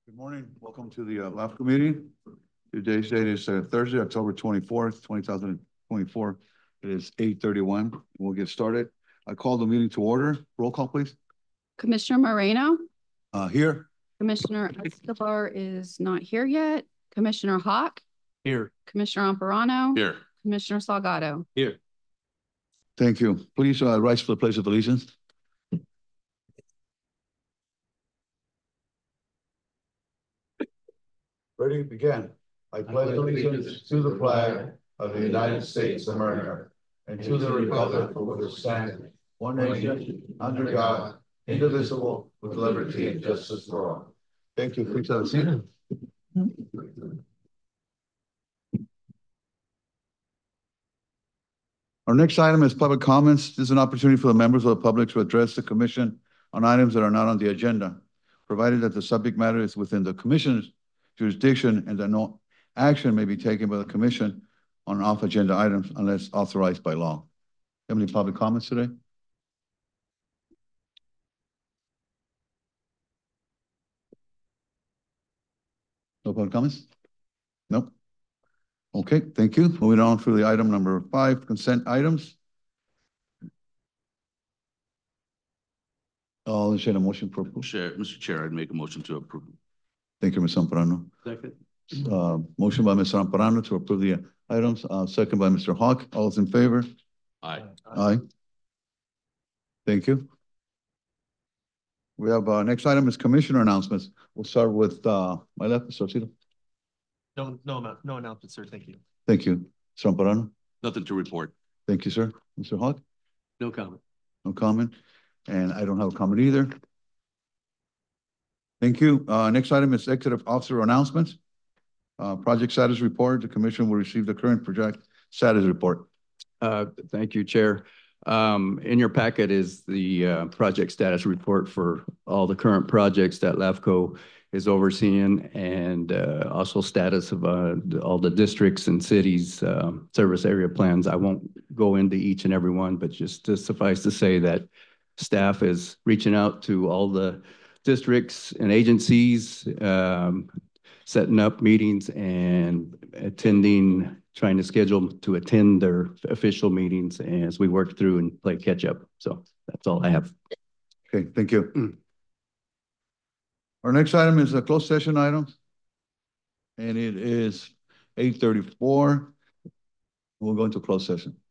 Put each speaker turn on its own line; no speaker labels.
Good morning. Welcome to the LAFCO meeting. Today's date is Thursday, October 24th, 2024. It is 8:31. We'll get started. I call the meeting to order. Roll call, please.
Commissioner Moreno.
Here.
Commissioner Escobar is not here yet. Commissioner Hawk.
Here.
Commissioner Amparano.
Here.
Commissioner Salgado.
Here.
Thank you. Please rise for the pledge of allegiance. Ready, begin. I pledge allegiance to the flag of the United States of America and to the republic for which it stands, one nation, under God, indivisible, with liberty and justice for all. Thank you. Please have a seat. Our next item is public comments. This is an opportunity for the members of the public to address the commission on items that are not on the agenda, provided that the subject matter is within the commission's jurisdiction and that no action may be taken by the commission on off-agenda items unless authorized by law. Have any public comments today? No public comments? Nope. Okay, thank you. Moving on to the item number 5, consent items. I'll entertain a motion for approval.
Mr. Chair, I'd make a motion to approve.
Thank you, Mr. Amparano.
Second.
Motion by Mr. Amparano to approve the items, second by Mr. Hawk. All those in favor?
Aye.
Aye. Thank you. We have, next item is commissioner announcements. We'll start with, my left, Mr. Arcilo.
No announcement, sir. Thank you.
Thank you. Mr. Amparano.
Nothing to report.
Thank you, sir. Mr. Hawk.
No comment.
No comment. And I don't have a comment either. Thank you. Next item is executive officer announcements. Project status report. The commission will receive the current project status report.
Thank you, Chair. In your packet is the project status report for all the current projects that LAFCO is overseeing, and also status of all the districts and cities service area plans. I won't go into each and every one, but just to suffice to say that staff is reaching out to all the districts and agencies, setting up meetings and trying to schedule to attend their official meetings as we work through and play catch up. So that's all I have.
Okay, thank you. Our next item is a closed session item, and it is 8:34. We'll go into closed session.